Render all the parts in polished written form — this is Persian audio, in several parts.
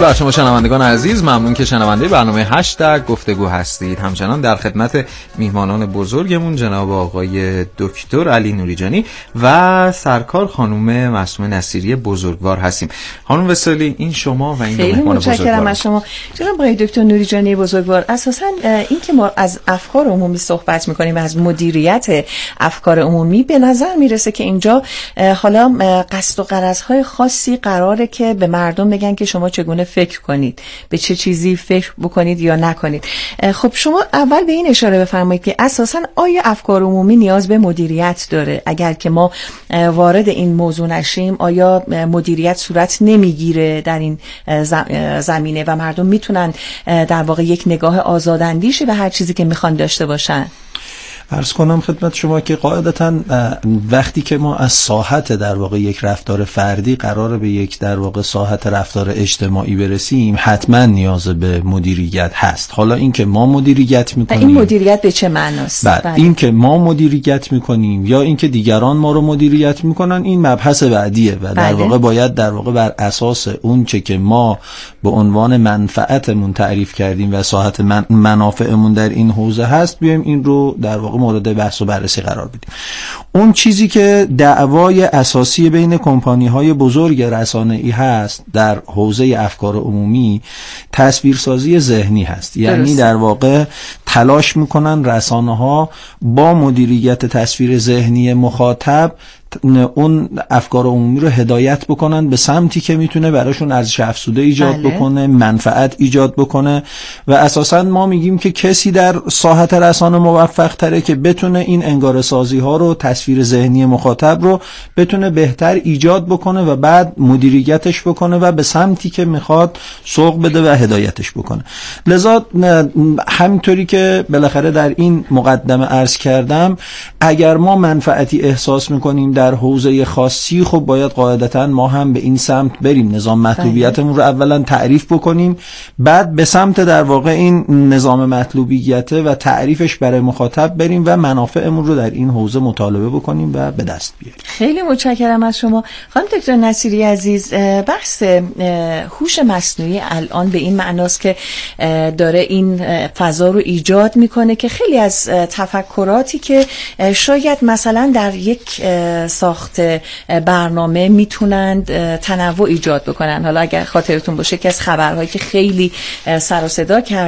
بر شما شنوندگان عزیز، ممنون که شنونده برنامه هشتگ گفتگو هستید. همچنان در خدمت میهمانان بزرگمون جناب آقای دکتر علی نوریجانی و سرکار خانم معصومه نصیری بزرگوار هستیم. خانم وصالی، این شما و این خیلی مهمان بزرگوار. خیلی متشکرم از شما جناب آقای دکتر نوریجانی بزرگوار. اساساً این که ما از افکار عمومی صحبت می‌کنیم و از مدیریت افکار عمومی، به نظر میرسه که اینجا حالا قصد و غرض‌های خاصی قراره که به مردم بگن که شما چگونه فکر کنید، به چه چیزی فکر بکنید یا نکنید. خب شما اول به این اشاره بفرمایید که اساساً آیا افکار عمومی نیاز به مدیریت داره؟ اگر که ما وارد این موضوع نشیم، آیا مدیریت صورت نمیگیره در این زمینه و مردم میتونن در واقع یک نگاه آزاداندیشی به هر چیزی که میخوان داشته باشن؟ عرض کنم خدمت شما که قاعدتاً وقتی که ما از ساحت در واقع یک رفتار فردی قراره به یک در واقع ساحت رفتار اجتماعی برسیم، حتما نیاز به مدیریت هست. حالا این که ما مدیریت میکنیم، این مدیریت به چه معناست؟ بله. این که ما مدیریت میکنیم یا این که دیگران ما رو مدیریت میکنن، این مبحث بعدیه و در واقع باید در واقع بر اساس اون چه که ما به عنوان منفعتمون تعریف کردیم و ساحت منافعمون در این حوزه هست، بیایم این رو در واقع مورد بحث و بررسی قرار بدیم. اون چیزی که دعوای اساسی بین کمپانی‌های بزرگ رسانه‌ای هست در حوزه افکار عمومی، تصویرسازی ذهنی هست. یعنی در واقع تلاش میکنن رسانه‌ها با مدیریت تصویر ذهنی مخاطب اون افکار عمومی رو هدایت بکنن به سمتی که میتونه براشون ارزش افزوده ایجاد بکنه، منفعت ایجاد بکنه. و اساسا ما میگیم که کسی در ساحت رسانه موفق تره که بتونه این انگاره سازی ها رو، تصویر ذهنی مخاطب رو بتونه بهتر ایجاد بکنه و بعد مدیریتش بکنه و به سمتی که میخواد سوق بده و هدایتش بکنه. لذا همینطوری که بالاخره در این مقدمه عرض کردم، اگر ما منفعتی احساس میکنیم در حوزه خاصی، خب باید قاعدتاً ما هم به این سمت بریم، نظام مطلوبیتمون رو اولا تعریف بکنیم، بعد به سمت در واقع این نظام مطلوبیت و تعریفش برای مخاطب بریم و منافعمون رو در این حوزه مطالبه بکنیم و به دست بیاریم. خیلی متشکرم از شما خانم دکتر نصیری عزیز. بحث هوش مصنوعی الان به این معناست که داره این فضا رو ایجاد میکنه که خیلی از تفکراتی که شاید مثلا در یک ساخت برنامه میتونند تنوع ایجاد بکنن. حالا اگر خاطرتون باشه که از خبرهایی که خیلی سر و صدا کرد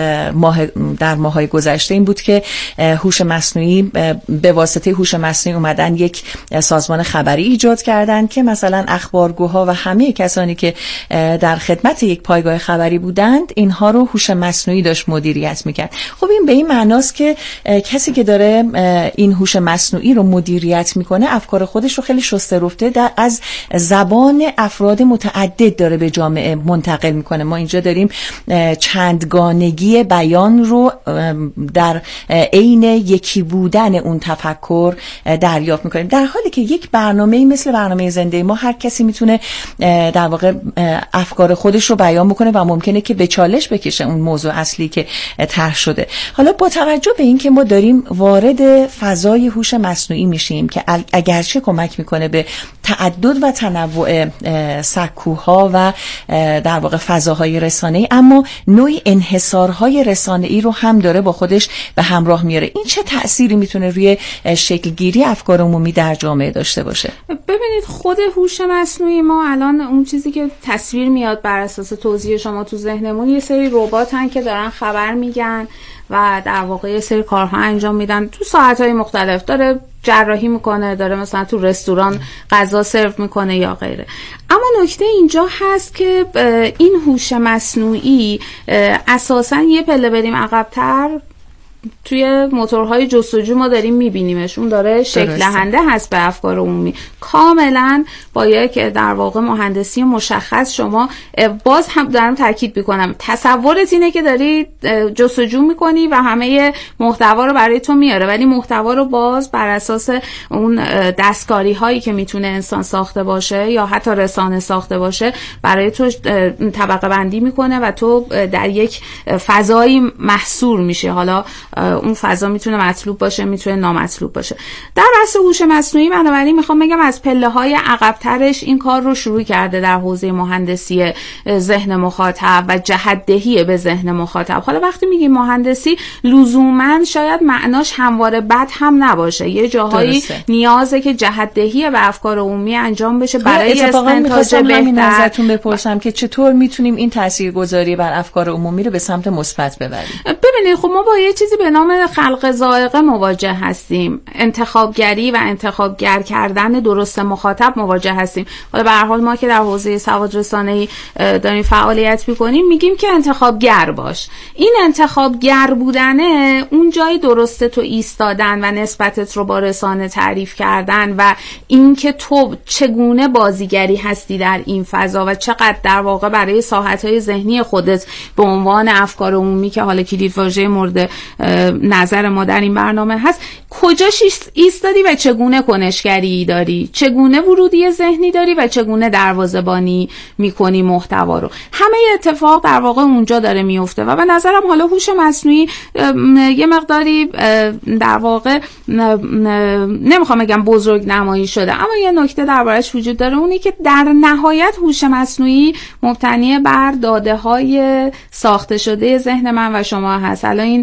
در ماه‌های گذشته این بود که هوش مصنوعی به واسطه هوش مصنوعی اومدن یک سازمان خبری ایجاد کردن که مثلا اخبارگوها و همه کسانی که در خدمت یک پایگاه خبری بودند، اینها رو هوش مصنوعی داشت مدیریت میکرد. خب این به این معناست که کسی که داره این هوش مصنوعی رو مدیریت میکنه، افکار خودش رو خیلی شسته رفته از زبان افراد متعدد داره به جامعه منتقل میکنه. ما اینجا داریم چندگانگی بیان رو در عین یکی بودن اون تفکر دریافت میکنیم، در حالی که یک برنامه مثل برنامه زنده ما هر کسی میتونه در واقع افکار خودش رو بیان بکنه و ممکنه که به چالش بکشه اون موضوع اصلی که طرح شده. حالا با توجه به این که ما داریم وارد فضای هوش مصنوعی میشیم که اگرچه کمک میکنه به تعدد و تنوع سکوها و در واقع فضاهای رسانه‌ای، اما نوعی انحصارهای رسانه‌ای رو هم داره با خودش به همراه میاره. این چه تأثیری میتونه روی شکلگیری افکار عمومی در جامعه داشته باشه؟ ببینید، خود هوش مصنوعی ما الان اون چیزی که تصویر میاد بر اساس توضیح شما تو ذهنمون، یه سری رباتن که دارن خبر میگن و در واقع یه سری کارها انجام میدن تو ساعت‌های مختلف. داره جراحی میکنه، داره مثلا تو رستوران غذا سرو میکنه یا غیره. اما نکته اینجا هست که این هوش مصنوعی اساساً یه پله بریم عقب‌تر، توی موتورهای جستجو ما داریم میبینیمش، اون داره شکل دهنده هست به افکار عمومی. کاملا با یک در واقع مهندسی مشخص، شما باز هم دارم تاکید میکنم، تصورت اینه که داری جستجو میکنی و همه محتوا رو برای تو میاره، ولی محتوا رو باز بر اساس اون دستکاری هایی که میتونه انسان ساخته باشه یا حتی رسانه ساخته باشه برای تو طبقه بندی میکنه و تو در یک فضایی محصور میشه. حالا اون فضا میتونه مطلوب باشه، میتونه نامطلوب باشه. در بحث هوش مصنوعی بنابراین میخوام بگم از پله‌های عقب‌ترش این کار رو شروع کرده در حوزه مهندسی ذهن مخاطب و جهت‌دهی به ذهن مخاطب. حالا وقتی میگیم مهندسی لزوماً شاید معناش همواره بد هم نباشه، یه جاهایی نیازه که جهت‌دهی به افکار عمومی انجام بشه برای استنتاج بهتر. ازتون بپرسم که چطور میتونیم این تاثیرگذاری بر افکار عمومی رو به سمت مثبت ببریم؟ ببینید خب ما با یه چیزی به نام خلق ذائقه مواجه هستیم، انتخابگری و انتخابگر کردن درست مخاطب مواجه هستیم. حالا به هر حال ما که در حوزه سواد رسانه‌ای داریم فعالیت می‌کنیم میگیم که انتخابگر باش. این انتخابگر بودنه اون جای درست تو ایستادن و نسبتت رو با رسانه تعریف کردن و اینکه تو چگونه بازیگری هستی در این فضا و چقدر در واقع برای ساحت‌های ذهنی خودت به عنوان افکار عمومی که حالا کلیدواژه مورد نظر ما در این برنامه هست کجاش ایستادی و چگونه کنشگری داری، چگونه ورودی ذهنی داری و چگونه دروازه‌بانی می‌کنی محتوا رو. همه اتفاق در واقع اونجا داره میفته و به نظرم حالا هوش مصنوعی یه مقداری در واقع نمیخوام بگم بزرگ نمایی شده، اما یه نکته دربارش وجود داره، اونی که در نهایت هوش مصنوعی مبتنی بر داده‌های ساخته شده ذهن من و شما هست. الان این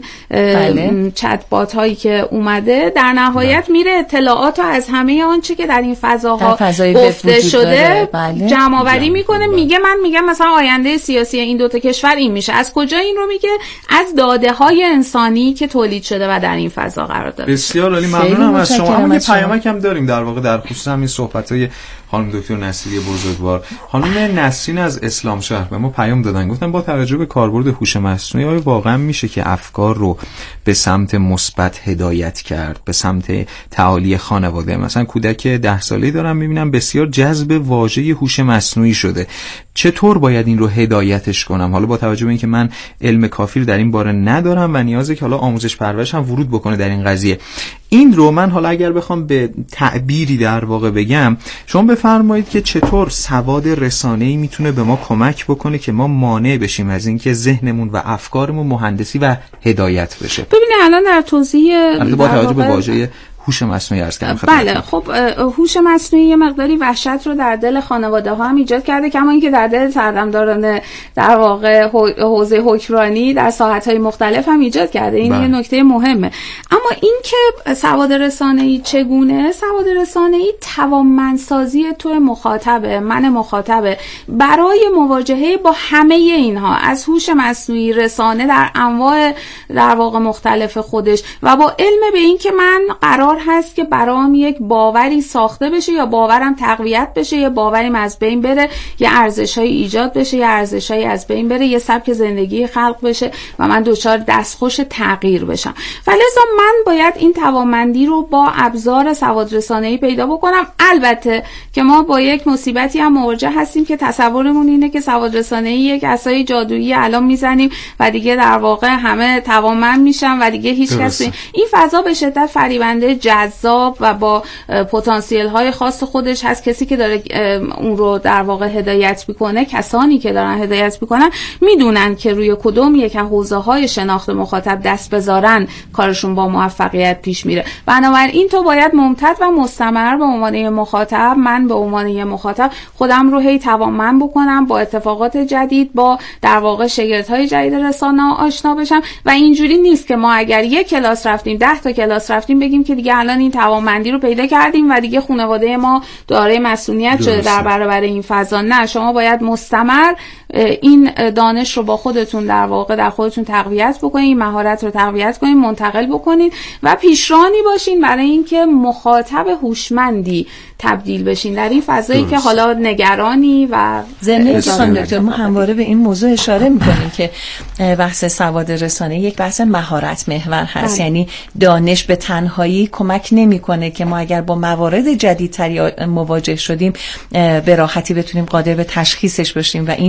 چت بات هایی که اومده در نهایت میره اطلاعات از همه آنچه که در این فضاها گفته شده جمع آوری میکنه، میگه من میگم مثلا آینده سیاسی این دوتا کشور این میشه. از کجا این رو میگه؟ از داده های انسانی که تولید شده و در این فضا قرار داره. بسیار عالی، ممنونم از شما. اما یه پیامک هم داریم در واقع در خصوص همین صحبت‌های خانم دکتر نصیری بزرگوار. خانم نسرین از اسلام شهر به ما پیام دادن، گفتن با توجه به کاربرد هوش مصنوعی آیا واقعا میشه که افکار رو به سمت مثبت هدایت کرد، به سمت تعالی خانواده؟ مثلا کودک 10 ساله‌ای دارم میبینم بسیار جذب واژه هوش مصنوعی شده، چطور باید این رو هدایتش کنم؟ حالا با توجه به اینکه من علم کافی رو در این باره ندارم و نیازه که حالا آموزش پرورش هم ورود بکنه در این قضیه، این رو من حالا اگر بخوام به تعبیری در واقع بگم، شما بفرمایید که چطور سواد رسانه‌ای میتونه به ما کمک بکنه که ما مانع بشیم از اینکه ذهنمون و افکارمون مهندسی و هدایت بشه. ببینید الان در توضیح با توجه به واژه هوش مصنوعی عرض کردم. بله خب هوش مصنوعی یه مقداری وحشت رو در دل خانواده ها هم ایجاد کرده، کما اینکه در دل سردمداران در واقع حوزه حکمرانی در ساحت های مختلف هم ایجاد کرده. این یه نکته مهمه. اما این که سواد رسانه‌ای چگونه؟ سواد رسانه‌ای توانمندسازی تو مخاطبه، من مخاطبه برای مواجهه با همه اینها، از هوش مصنوعی، رسانه در انواع در واقع مختلف خودش و با علم به این که من قرار هست که برام یک باوری ساخته بشه یا باورم تقویت بشه یا باوریم از بین بره، یا ارزش‌های ایجاد بشه یا ارزش‌های از بین بره، یه سبک زندگی خلق بشه و من دچار دستخوش تغییر بشم. ولذا من باید این توانمندی رو با ابزار سواد رسانه‌ای پیدا بکنم. البته که ما با یک مصیبتی هم مواجه هستیم که تصورمون اینه که سواد رسانه‌ای یک عصای جادویی الان میزنیم و دیگه در واقع همه توانمند میشن و دیگه هیچ کسی. این فضا به شدت فریبنده، جذاب و با پتانسیل های خاص خودش هست. کسی که داره اون رو در واقع هدایت میکنه، کسانی که دارن هدایت میکنن میدونن که روی کدوم یک حوزه های شناخت مخاطب دست بذارن کارشون با موفقیت پیش میره. بنابراین تو باید ممتد و مستمر به عنوان مخاطب، من به عنوان مخاطب خودم رو هی توانمند بکنم، با اتفاقات جدید، با در واقع شگردهای جدید رسانه آشنا بشم. و اینجوری نیست که ما اگر یک کلاس رفتیم، 10 تا کلاس رفتیم بگیم که دیگه الان این توانمندی رو پیدا کردیم و دیگه خانواده ما دارای مسئولیت شده در برابر این فضا. نه، شما باید مستمر این دانش رو با خودتون در واقع در خودتون تقویت بکنین، این مهارت رو تقویت کنین، منتقل بکنین و پیشرانی باشین برای اینکه مخاطب هوشمندی تبدیل بشین در این فضایی که حالا نگرانی و ضمن دکتر ما همواره به این موضوع اشاره می‌کنیم که بحث سواد رسانه یک بحث مهارت محور هست. یعنی دانش به تنهایی کمک نمی‌کنه که ما اگر با موارد جدیدتری مواجه شدیم به راحتی بتونیم قادر به تشخیصش باشیم و این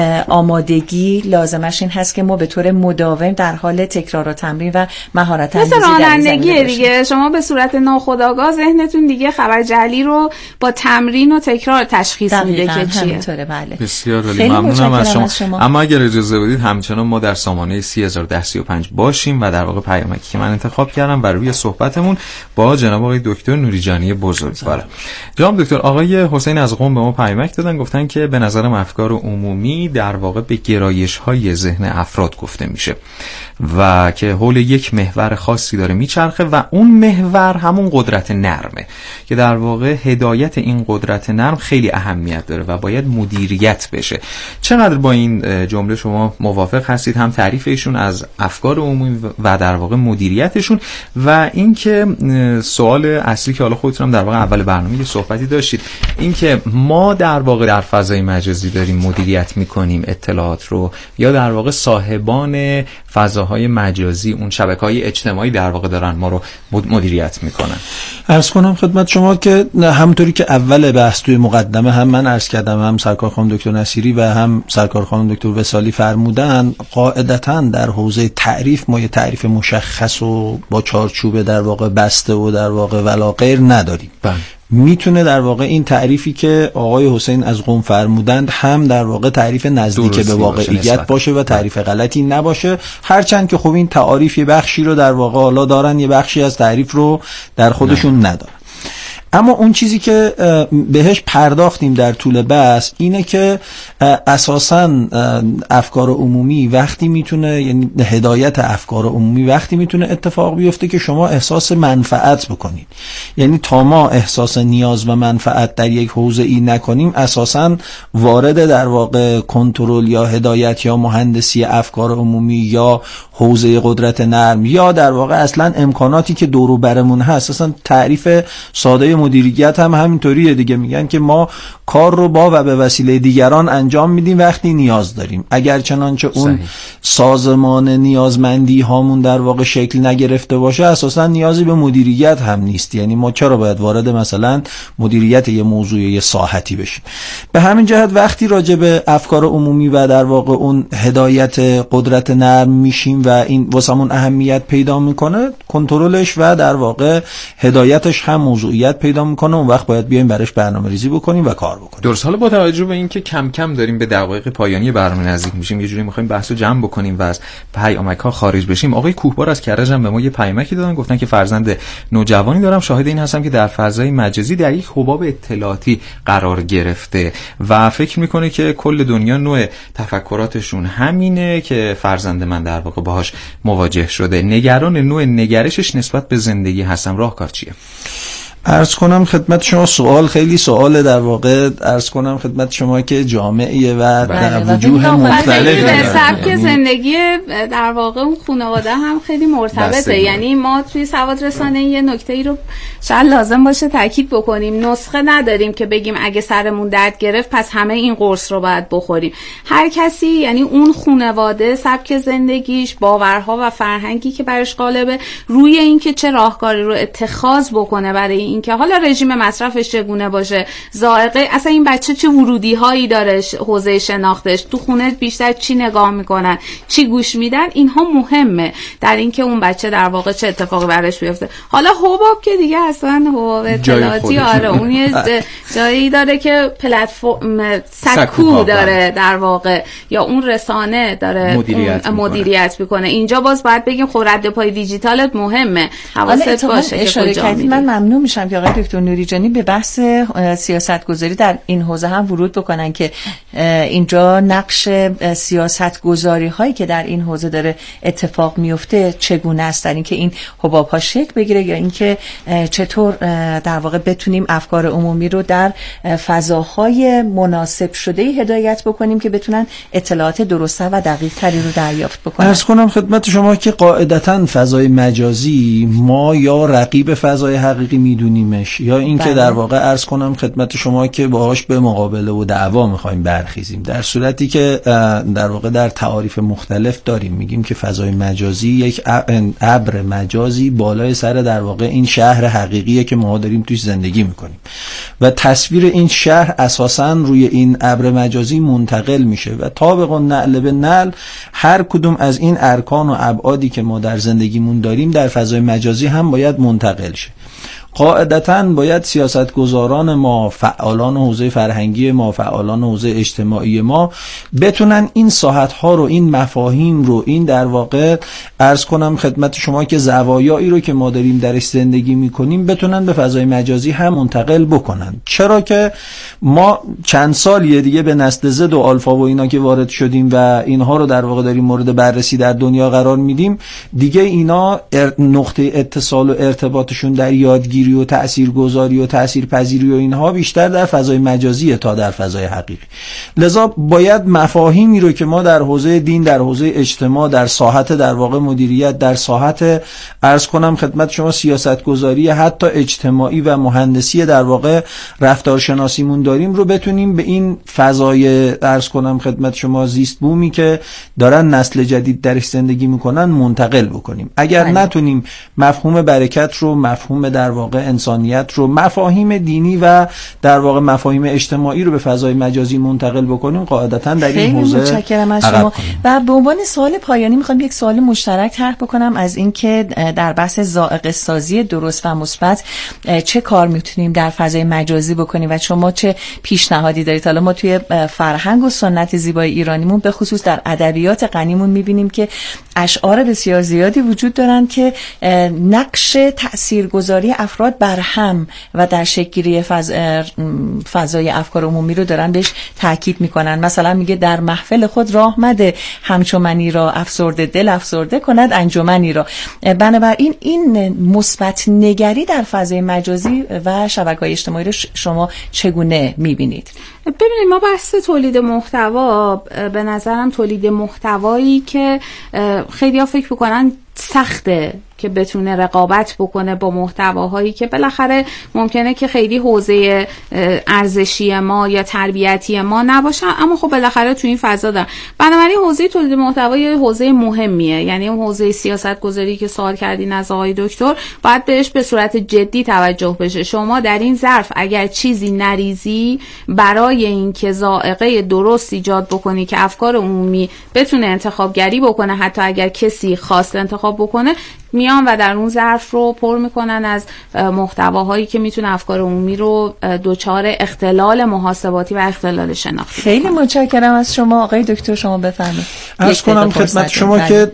آمادگی لازمش این هست که ما به طور مداوم در حال تکرار و تمرین و مهارت اندوزی در این زمینه دیگه شما به صورت ناخودآگاه ذهنتون دیگه خبر جعلی رو رو با تمرین و تکرار تشخیص میده که چیه. همینطوره. بله. بسیار عالی، ممنونم از شما. اما اگر اجازه بدید همچنان ما در سامانه 301035 باشیم و در واقع پیامکی که من انتخاب کردم برای روی صحبتمون با جناب آقای دکتر نوریجانی بزرگوار. جناب دکتر، آقای حسین از قم به ما پیامک دادن، گفتن که به نظرم افکار عمومی در واقع به گرایش‌های ذهن افراد گفته میشه و که حول یک محور خاصی داره میچرخه و اون محور همون قدرت نرمه که در واقع هدایت این قدرت نرم خیلی اهمیت داره و باید مدیریت بشه. چقدر با این جمله شما موافق هستید؟ هم تعریف ایشون از افکار عمومی و در واقع مدیریتشون و اینکه سوال اصلی که حالا خودتون هم در واقع اول برنامه یه صحبتی داشتید، اینکه ما در واقع در فضای مجازی داریم مدیریت میکنیم اطلاعات رو یا در واقع صاحبان فضاهای مجازی اون شبکه‌های اجتماعی در واقع دارن ما رو مدیریت میکنن؟ عرض کنم خدمت شما که همونطوری که اول بحث توی مقدمه هم من عرض کردم، هم سرکار خانم دکتر نصیری و هم سرکار خانم دکتر وصالی فرمودن، قاعدتاً در حوزه تعریف ما یه تعریف مشخص و با چارچوب در واقع بسته و در واقع ولا غیر نداریم. میتونه در واقع این تعریفی که آقای حسین از قم فرمودند هم در واقع تعریف نزدیک به واقعیت باشه و تعریف غلطی نباشه، هرچند که خب این تعاریف یه بخشی رو در واقع حالا دارن، یه بخشی از تعریف رو در خودشون ندارن. اما اون چیزی که بهش پرداختیم در طول بحث اینه که اساساً افکار عمومی وقتی میتونه، یعنی هدایت افکار عمومی وقتی میتونه اتفاق بیفته که شما احساس منفعت بکنید. یعنی تا ما احساس نیاز و منفعت در یک حوزه ای نکنیم، اساساً وارد در واقع کنترل یا هدایت یا مهندسی افکار عمومی یا حوزه قدرت نرم یا در واقع اصلا امکاناتی که دور و برمون هست، اصلا تعریف ساده مدیریت هم همینطوریه دیگه، میگن که ما کار رو با و به وسیله دیگران انجام میدیم وقتی نیاز داریم. اگر چنانچه اون سازمان نیازمندی هامون در واقع شکل نگرفته باشه، اساسا نیازی به مدیریت هم نیست. یعنی ما چرا باید وارد مثلا مدیریت یه موضوع یه ساحتی بشیم؟ به همین جهت وقتی راجع به افکار عمومی و در واقع اون هدایت قدرت نرم میشیم و این واسمون اهمیت پیدا میکنه، کنترلش و در واقع هدایتش هم موضوعیت پیدا میکنه. اون وقت باید بیایم براش برنامه‌ریزی بکنیم و کار بکنیم. درست. حالا با توجه به اینکه کم کم داریم به دقایق پایانی برنامه نزدیک میشیم، یه جوری می‌خوایم بحثو جمع بکنیم و از پیامک‌ها خارج بشیم. آقای کوهبار از کرج هم به ما یه پیامکی دادن، گفتن که فرزند نوجوانی دارم، شاهد این هستم که در فضای مجازی در یک حباب اطلاعاتی قرار گرفته و فکر میکنه که کل دنیا نوع تفکراتشون همینه که فرزند من در واقع باهاش مواجه شده. نگران نوع نگرشش نسبت به زندگی هستم، راهکار چیه؟ عرض کنم خدمت شما سوال خیلی سوال در واقع عرض کنم خدمت شما که جامعیه و در وجوه مختلف سبک زندگی در واقع اون خانواده هم خیلی مرتبطه. یعنی ما توی سواد رسانه یه نکته‌ای رو شاید لازم باشه تاکید بکنیم، نسخه نداریم که بگیم اگه سرمون درد گرفت پس همه این قرص رو باید بخوریم. هر کسی، یعنی اون خانواده، سبک زندگیش، باورها و فرهنگی که برش غالبه، روی اینکه چه راهکاری رو اتخاذ بکنه برای اینکه حالا رژیم مصرفش چگونه باشه، ذائقه اصلا این بچه چه ورودی هایی داره، حوزه شناختش، تو خونه بیشتر چی نگاه میکنن، چی گوش میدن، اینها مهمه در اینکه اون بچه در واقع چه اتفاقی براش بیفته. حالا حباب که دیگه اصلا حباب اطلاعاتی، آره اون یه جایی داره که پلتفرم سکو داره در واقع، یا اون رسانه داره مدیریت میکنه. اینجا باز باید بگیم خب رد پای دیجیتالت مهمه، حواست باشه که کجا میری. من ممنون میشم که آقای دکتر نوریجانی به بحث سیاستگذاری در این حوزه هم ورود بکنن که اینجا نقش سیاستگذاری هایی که در این حوزه داره اتفاق میفته چگونه است، در اینکه این حباب ها شکل بگیره یا اینکه چطور در واقع بتونیم افکار عمومی رو در فضاهای مناسب شده هدایت بکنیم که بتونن اطلاعات درسته و دقیق تری رو دریافت بکنن. عرض کنم خدمت شما که قاعدتاً فضای مجازی ما یا رقیب فضای حقیقی میدونیمش یا اینکه در واقع عرض کنم خدمت شما که باهاش به مقابله و دعوا میخوایم برخیزیم، در صورتی که در واقع در تعاریف مختلف داریم میگیم که فضای مجازی یک ابر مجازی بالای سر در واقع این شهر حقیقیه که ما داریم توش زندگی میکنیم و تصویر این شهر اساساً روی این ابر مجازی منتقل میشه و طابق نعل به نعل هر کدوم از این ارکان و ابعادی که ما در زندگیمون داریم در فضای مجازی هم باید منتقل شه. قاعدتاً باید سیاستگزاران ما، فعالان حوزه فرهنگی ما، فعالان حوزه اجتماعی ما بتونن این ساحت‌ها رو، این مفاهیم رو، این در واقع عرض کنم خدمت شما که زوایایی رو که ما داریم درش زندگی میکنیم بتونن به فضای مجازی هم منتقل بکنن. چرا که ما چند سالیه دیگه به نسل زد و آلفا و اینا که وارد شدیم و اینها رو در واقع داریم مورد بررسی در دنیا قرار میدیم، دیگه اینا نقطه اتصال و ارتباطشون در یادگیری و تاثیرگذاری و تاثیرپذیری و اینها بیشتر در فضای مجازیه تا در فضای حقیقی. لذا باید مفاهیمی رو که ما در حوزه دین، در حوزه اجتماع، در ساحت در واقع مدیریت، در ساحت عرض کنم خدمت شما سیاستگذاری حتی اجتماعی و مهندسی در واقع رفتارشناسیمون داریم رو بتونیم به این فضای عرض کنم خدمت شما زیست بومی که دارن نسل جدید درش زندگی میکنن منتقل بکنیم. اگر نتونیم مفهوم برکت رو، مفهوم در واقع انسانیت رو، مفاهیم دینی و در واقع مفاهیم اجتماعی رو به فضای مجازی منتقل بکنیم، قاعدتاً در این حوزه متشکرم از شما. و به عنوان سوال پایانی میخوام یک سوال مشترک طرح بکنم از اینکه در بحث ذائقه سازی درست و مثبت چه کار میتونیم در فضای مجازی بکنیم و شما چه پیشنهادی دارید؟ حالا ما توی فرهنگ و سنت زیبای ایرانیمون به خصوص در ادبیات غنیمون میبینیم که اشعار بسیار زیادی وجود دارن که نقش تاثیرگذاری افراد بر هم و در شکل‌گیری فضای افکار عمومی رو دارن بهش تاکید میکنن. مثلا میگه در محفل خود راه مده همچو منی را، افسرده دل افسرده کند انجمنی را. بنابراین این مثبت نگری در فضای مجازی و شبکه‌های اجتماعی رو شما چگونه میبینید؟ ببینید، ما بحث تولید محتوا، به نظرم تولید محتوایی که خیلی‌ها فکر می‌کنن سخته که بتونه رقابت بکنه با محتواهایی که بالاخره ممکنه که خیلی حوزه ارزشی ما یا تربیتی ما نباشن، اما خب بالاخره تو این فضا دارن. بنابراین حوزه تولید محتوا یه حوزه مهمیه، یعنی اون حوزه سیاست گذاری که سوال کردین از آقای دکتر باید بهش به صورت جدی توجه بشه. شما در این ظرف اگر چیزی نریزی برای اینکه ذائقه درست ایجاد بکنی که افکار عمومی بتونه انتخابگری بکنه، حتی اگر کسی خواست انتخاب بکنه، میان و در اون ظرف رو پر میکنن از محتواهایی که میتونه افکار عمومی رو دچار اختلال محاسباتی و اختلال شناختی. خیلی متشکرم از شما آقای دکتر. شما بفرمایید. عرض کنم خدمت شما که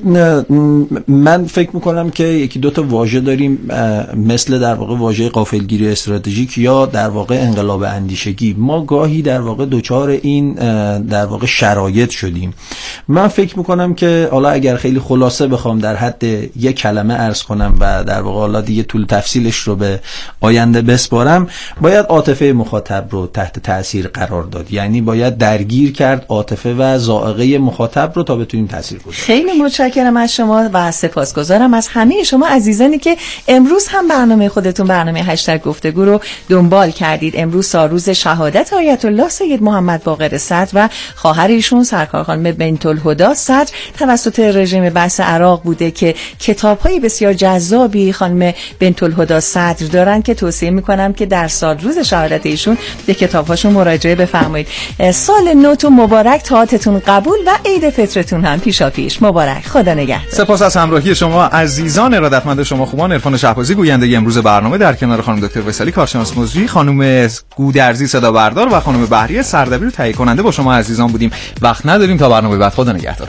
من فکر میکنم که یکی دو تا واژه داریم، مثل در واقع واژه غافلگیری استراتژیک یا در واقع انقلاب اندیشگی. ما گاهی در واقع دچار این در واقع شرایط شدیم. من فکر میکنم که حالا اگر خیلی خلاصه بخوام در حد یک کلمه عرض کنم و در واقع حالا دیگه طول تفصیلش رو به آینده بسپارم، باید عاطفه مخاطب رو تحت تأثیر قرار داد. یعنی باید درگیر کرد عاطفه و ذائقه مخاطب رو تا بتونیم تأثیر گذاریم. خیلی متشکرم از شما و سپاسگزارم از همه شما عزیزانی که امروز هم برنامه خودتون، برنامه هشتگ گفتگو رو دنبال کردید. امروز روز شهادت آیت الله سید محمد باقر صدر و خواهر ایشون سرکار خانم بنت الهدی صدر توسط رژیم بأس عراق بوده که کتاب‌های بسیار جذابی خانم بنت الهدی صدر دارن که توصیه می‌کنم که در سال روز شهادت ایشون به کتاب‌هاشون مراجعه بفرمایید. سال نوتون مبارک، طاعتتون قبول و عید فطرتون هم پیشاپیش مبارک. خدا نگهدار. سپاس از همراهی شما عزیزان ارادتمند شما خوبان. عرفان شهبازی گوینده امروز برنامه در کنار خانم دکتر وصالی کارشناس موضوعی، خانم گودرزی صدا بردار و خانم بهریه سردبیر تهیه کننده با شما عزیزان بودیم. وقت نداریم تا برنامه بعد. خدا نگهدار.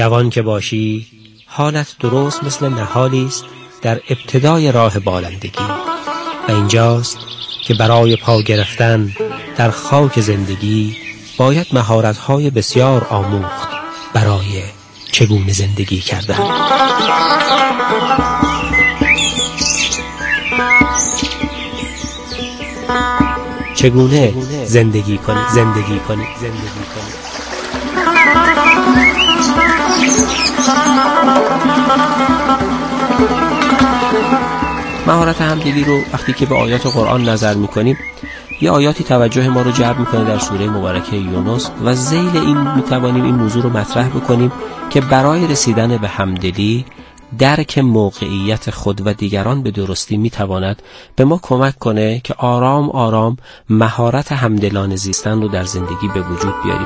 جوان که باشی حالت درست مثل نهالی است در ابتدای راه بالندگی و اینجاست که برای پا گرفتن در خاک زندگی باید مهارت‌های بسیار آموخت برای چگونه زندگی کردن. چگونه زندگی کنی. مهارت همدلی رو وقتی که به آیات قرآن نظر میکنیم، یه آیاتی توجه ما رو جلب میکنه در سوره مبارکه یونس و ذیل این میتوانیم این موضوع رو مطرح بکنیم که برای رسیدن به همدلی درک موقعیت خود و دیگران به درستی میتواند به ما کمک کنه که آرام آرام مهارت همدلانه زیستن رو در زندگی به وجود بیاریم.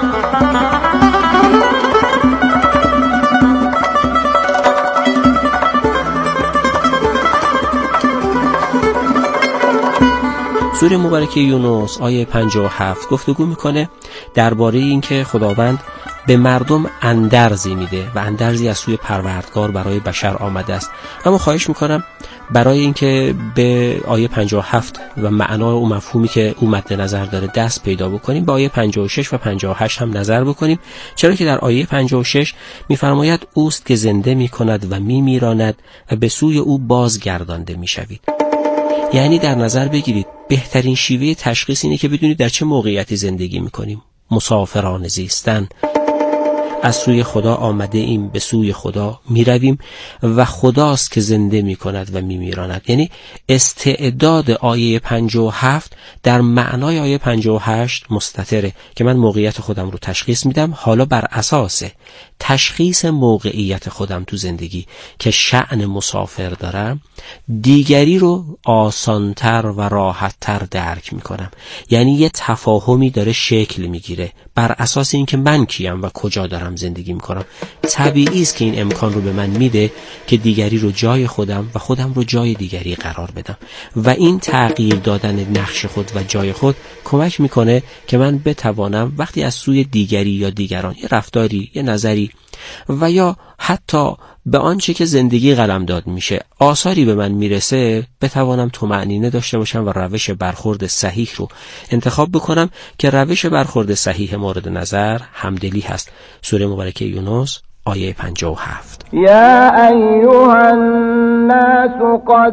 سوره مبارکه یونس آیه 57 گفتگو میکنه درباره اینکه خداوند به مردم اندرزی میده و اندرزی از سوی پروردگار برای بشر آمده است. اما خواهش میکنم برای اینکه به آیه 57 و معنا و مفهومی که او مد نظر داره دست پیدا بکنیم، به آیه 56 و 58 هم نظر بکنیم، چرا که در آیه 56 میفرماید اوست که زنده میکند و میمیراند و به سوی او بازگردانده میشوید. یعنی در نظر بگیرید بهترین شیوه تشخیص اینه که بدونید در چه موقعیتی زندگی میکنیم. مسافران زیستن، از سوی خدا آمده ایم، به سوی خدا میرویم و خداست که زنده میکند و میمیراند. یعنی استعداد آیه 57 در معنای آیه 58 مستتره که من موقعیت خودم رو تشخیص میدم. حالا بر اساس تشخیص موقعیت خودم تو زندگی که شأن مسافر دارم، دیگری رو آسانتر و راحتتر درک میکنم. یعنی یه تفاهمی داره شکل میگیره بر اساس اینکه من کیم و کجا دارم زندگی میکنم. طبیعی است که این امکان رو به من میده که دیگری رو جای خودم و خودم رو جای دیگری قرار بدم و این تغییر دادن نقش خود و جای خود کمک میکنه که من بتوانم وقتی از سوی دیگری یا دیگران یه رفتاری، یه نظری و یا حتی به آنچه که زندگی قلمداد میشه آثاری به من میرسه بتوانم طمأنینه داشته باشم و روش برخورد صحیح رو انتخاب بکنم که روش برخورد صحیح مورد نظر همدلی هست. سوره مبارکه یونس آیه 57. یا ایها الناس قد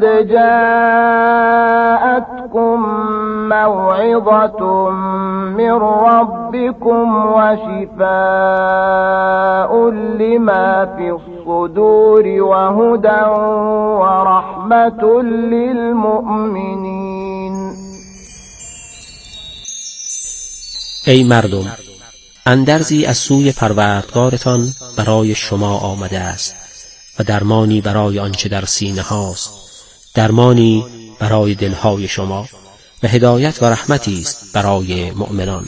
جاءتكم موعظة من ربكم وشفاء لما في الصدور وهدى ورحمة للمؤمنين. ای مردم، اندرزی از سوی پروردگارتان برای شما آمده است و درمانی برای آنچه در سینه هاست، درمانی برای دلهای شما و هدایت و رحمتی است برای مؤمنان.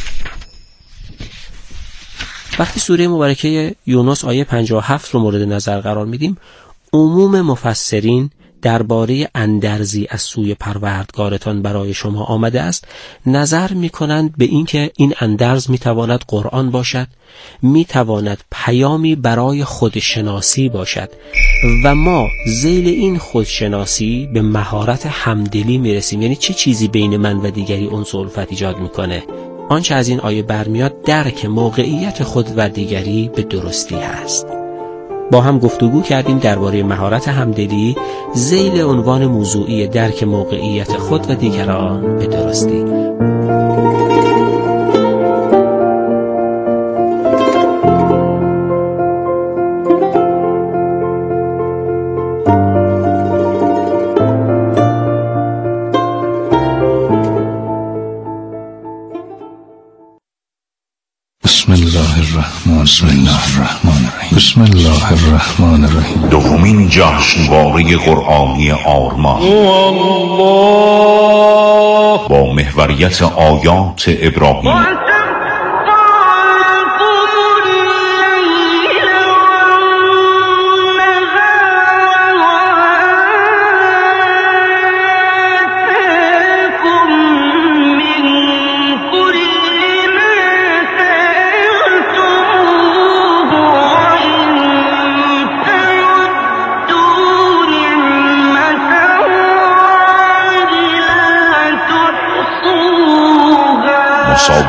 وقتی سوره مبارکه یونس آیه 57 رو مورد نظر قرار میدیم، عموم مفسرین درباره اندرزی از سوی پروردگارتان برای شما آمده است نظر می‌کنند به اینکه این اندرز می‌تواند قرآن باشد، می‌تواند پیامی برای خودشناسی باشد و ما ذیل این خودشناسی به مهارت همدلی میرسیم. یعنی چه چیزی بین من و دیگری انس و الفت ایجاد می‌کنه؟ آنچه از این آیه برمیاد درک موقعیت خود و دیگری به درستی هست. با هم گفتگو کردیم درباره مهارت همدلی ذیل عنوان موضوعی درک موقعیت خود و دیگران به درستی. بسم الله الرحمن الرحیم. دومین جشنواره قرآنی آرمان با محوریت آیات ابراهیم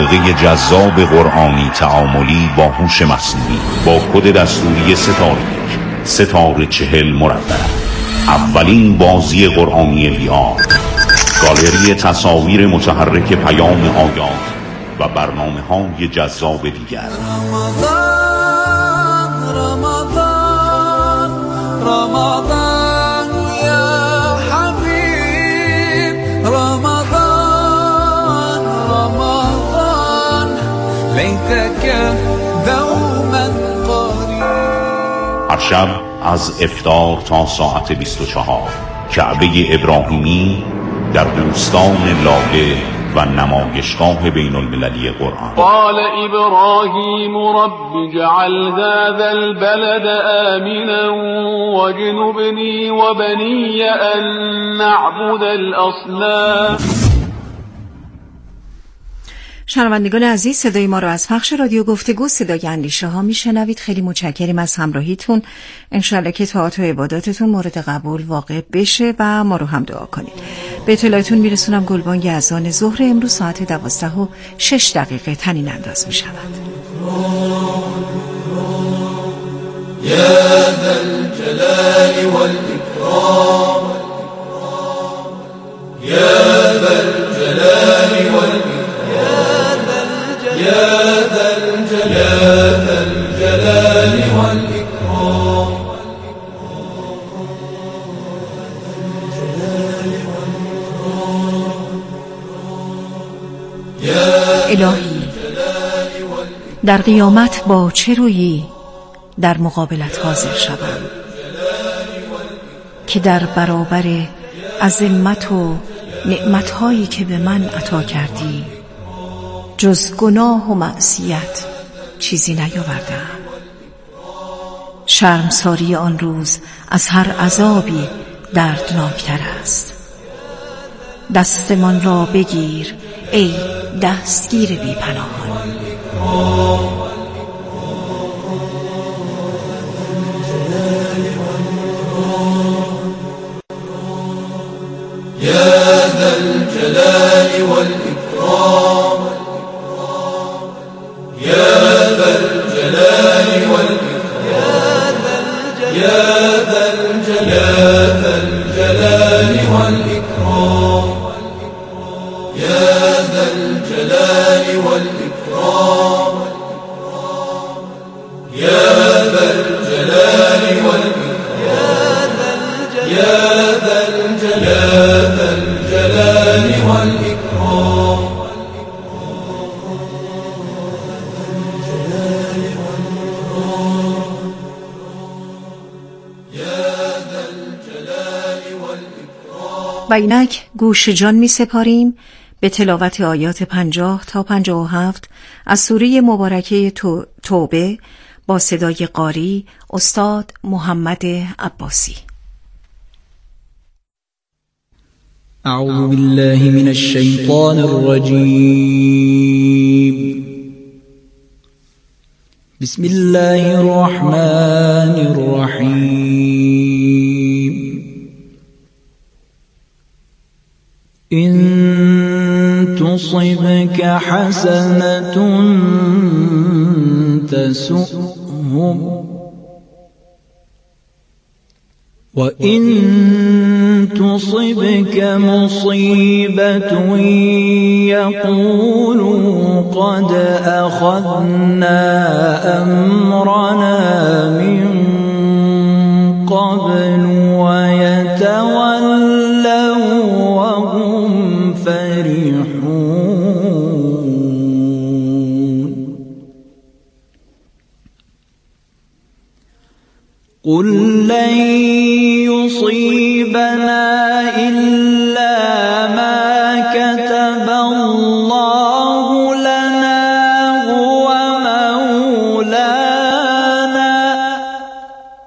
مسابقه جذاب قرآنی تعاملی با هوش مصنوعی با کد دستوری ستاره 40 مربع. اولین بازی قرآنی VR، گالری تصاویر متحرک پیام آیات و برنامه‌های جذاب دیگر. رمضان يا حبيب رمضان ليتك دوما قريب. هر شب از افطار تا ساعت 24 کعبه ابراهیمی در دوستان لاله و نمایشگاه بین المللی قرآن. قال ابراهیم رب اجعل هذا البلد آمنا واجنبني وبني ان نعبد الاصنام. شنوندگان عزیز، صدای ما رو از پخش رادیو گفتگو صدای اندیشه ها میشنوید. خیلی متشکریم از همراهیتون. انشالله که طاعات و عباداتتون مورد قبول واقع بشه و ما رو هم دعا کنید. به اطلاعتون میرسونم گلبانگ اذان ظهر امروز ساعت 12:06 طنین انداز میشود. یا ذا الجلال والاکرام یا ذا الجلال والاکرام يا ذا الجلال والإكرام. الهی، در قیامت با چه رویی در مقابلت حاضر شوم که در برابر عظمت و نعمتهایی که به من عطا کردی جز گناه و معصیت چیزی نیاوردم. شرمساری آن روز از هر عذابی دردناکتر است. دستمان را بگیر ای دستگیر بی پناهان. يا ذا الجلال والإكرام يا ذا الجلال والإكرام يا ذا الجلال والإكرام يا ذا الجلال والإكرام يا ذا الجلال والإكرام يا ذا الجلال والإكرام. و اینک گوش جان می سپاریم به تلاوت آیات 50 تا 57 از سوره مبارکه توبه با صدای قاری استاد محمد عباسی. اعوذ بالله من الشیطان الرجیم. بسم الله الرحمن الرحیم. إن تصبك حسنة تسؤهم وإن تصبك مصيبة يقولوا قد أخذنا أمرنا من قبل ويتولوا وهم فرحون. قل لن يصيبنا إلا